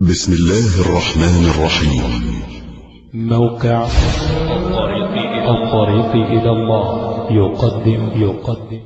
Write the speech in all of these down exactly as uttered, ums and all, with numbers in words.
بسم الله الرحمن الرحيم. موقع الطريق إلى الله يقدم يقدم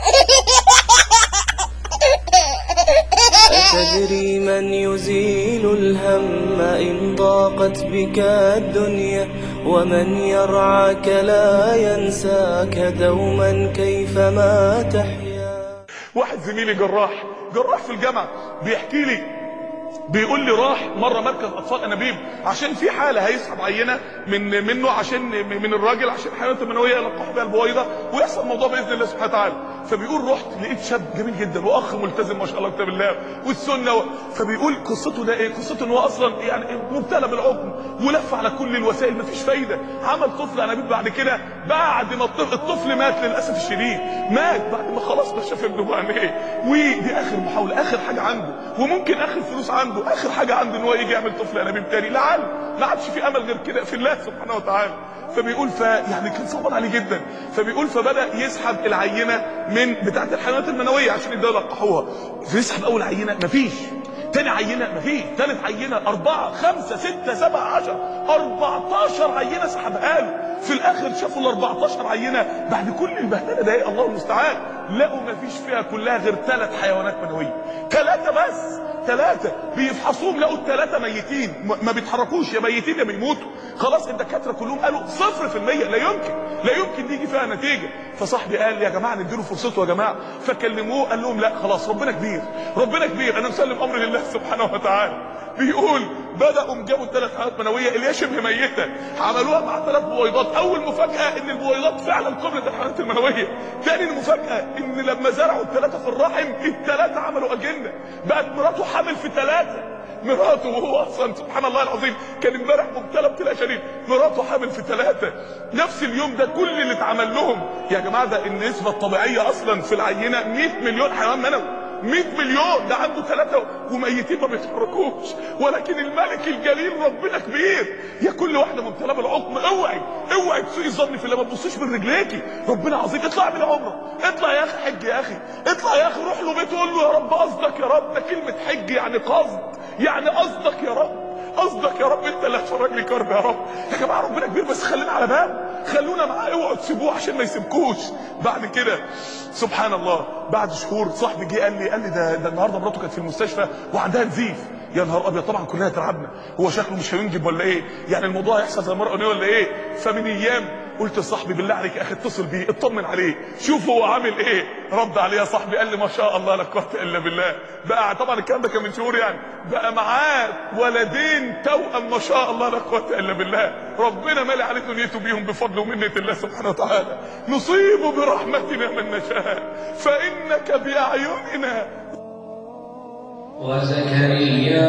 أتدري من يزيل الهم إن ضاقت بك الدنيا، ومن يرعاك لا ينساك دوما كيفما تحيا. واحد زميلي جراح جراح في الجامعة بيحكي لي، بيقول لي راح مره مركز اطفال انابيب عشان في حاله هيسحب عينه من منه عشان من الراجل عشان الحيوانات المنويه يلقحوا بيها البويضه ويحصل الموضوع باذن الله سبحانه وتعالى. فبيقول رحت لقيت شاب جميل جدا واخ ملتزم ما شاء الله كتاب الله والسنه و... فبيقول قصته ده ايه؟ قصته ان هو اصلا يعني مبتلى بالعقم ولف على كل الوسائل مفيش فايده، عمل طفل انابيب بعد كده بعد ما الطفل, الطفل مات للاسف الشديد، مات بعد ما خلاص ما شاف ابنه بعينيه، ودي اخر محاوله اخر حاجه عنده وممكن اخر فلوس عنده اخر حاجه عنده ان هو يجي يعمل طفل انابيب تاني، لعل ما عادش في امل غير كده في الله سبحانه وتعالى. فبيقول ف يعني كان صعبان عليه جدا، فبيقول فبدا يسحب العينه من بتاعه الحيوانات المنويه عشان يبداوا يلقحوها. فيسحب اول عينه مفيش، تاني عينه مفيش، تالت عينه اربعه خمسه سته سبعه عشره اربعتاشر عينه سحبها له. في الاخر شافوا ال اربعتاشر عينه بعد كل البهدله ده الله المستعان لقوا مفيش فيها كلها غير ثلاث حيوانات منويه، ثلاثه بس، ثلاثه بيفحصوهم لقوا الثلاثه ميتين ما بيتحركوش، يا ميتين يا بيموتوا. خلاص الدكاتره كلهم قالوا صفر في المية لا يمكن لا يمكن يجي فيها نتيجه. فصاحبي قال يا جماعه نديله فرصته يا جماعه، فكلموه قال لهم لا خلاص ربنا كبير ربنا كبير انا مسلم امر لله سبحانه وتعالى. بيقول بداوا جابوا ثلاث حيوانات منويه اللي هي شبه ميته عملوها مع ثلاث بويضات. اول مفاجاه ان البويضات فعلا قبلت الحيوانات المنويه، ثاني المفاجاه ان لما زرعوا الثلاثه في الرحم الثلاثه عملوا اجنه، بقت مراته حامل في ثلاثه، مراته وهو اصلا سبحان الله العظيم كان امبارح مبتلى ابتلاء شديد، مراته حامل في ثلاثه نفس اليوم ده. كل اللي اتعمل لهم يا جماعه ده النسبه الطبيعيه اصلا في العينه مية مليون حيوان منوي، مية مليون، ده عنده ثلاثة وميتين ما بيتحركوش، ولكن الملك الجليل ربنا كبير. يا كل واحدة مبتلى بالعقم اوعي اوعي تسوقي الظن في الله، ما تبصيش من رجليكي، ربنا عظيم. اطلع من عمره، اطلع يا اخي حج يا اخي، اطلع يا اخي روح له بيت وقول له يا رب قصدك يا رب، ده كلمة حج يعني قصد، يعني قصدك يا رب، قصدك يا رب انت اللي هتفرج لي كرب يا رب. يا جماعه ربنا كبير بس خلينا على باب، خلونا معاه اوعوا تسيبوه عشان ما يسيبكوش. بعد كده سبحان الله بعد شهور صاحبي جه قال لي قال لي ده ده النهارده مراته كانت في المستشفى وعندها نزيف. يا نهار ابيض، طبعا كلنا اترعبنا، هو شكله مش هينجب ولا ايه؟ يعني الموضوع هيحصل زي المرأة دي ولا ايه؟ فمن ايام قلت لصاحبي بالله عليك يا اخي اتصل بيه اطمن عليه شوف هو عامل ايه. رد عليه يا صاحبي قال لي ما شاء الله لا قوه الا بالله، بقى طبعا الكلام ده كان من شهور يعني، بقى معاه ولدين توأم ما شاء الله لا قوه الا بالله، ربنا مالي عليه دنيته بيهم بفضل ومنه الله سبحانه وتعالى. نصيب برحمتنا من نشاء فانك باعيننا. وزكريا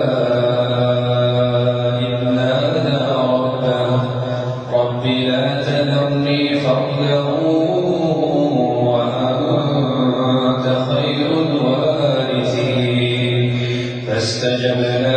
إذ نادى ربه رب لا تذرني فردا وأنت خير الوارثين فاستجبنا